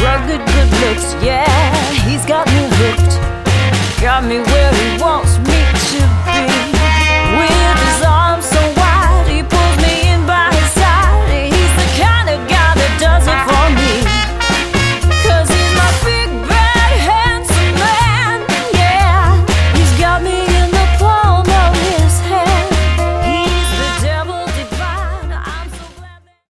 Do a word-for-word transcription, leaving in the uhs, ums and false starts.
Rugged good looks, yeah, he's got me hooked. Got me where he wants me to